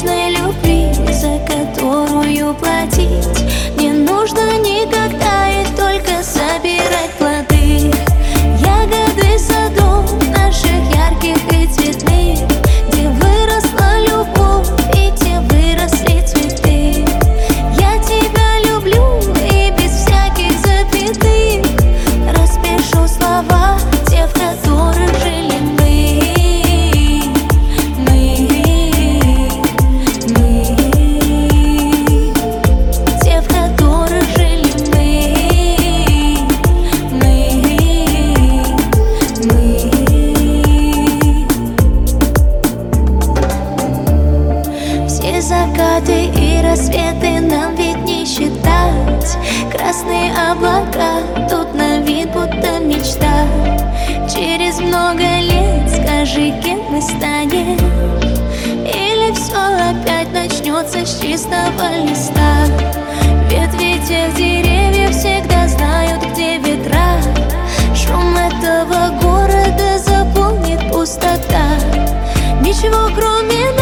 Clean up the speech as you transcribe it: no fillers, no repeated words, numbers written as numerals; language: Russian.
нежной любви, за которую платить не нужно никогда, и только собирать плоды. Ягоды садов наших ярких и цветных, где выросла любовь и где выросли цветы. Я тебя люблю и без всяких запятых распишу слова те, в которых жили мы. Те, в которых жили Все закаты и рассветы нам ведь не считать. Красные облака тут на вид будто мечта. Через много лет скажи, кем мы станем, или все опять начнется с чистого листа. Ветви тех деревьев всегда знают, где ветра. Шум этого города заполнит пустота. Ничего кроме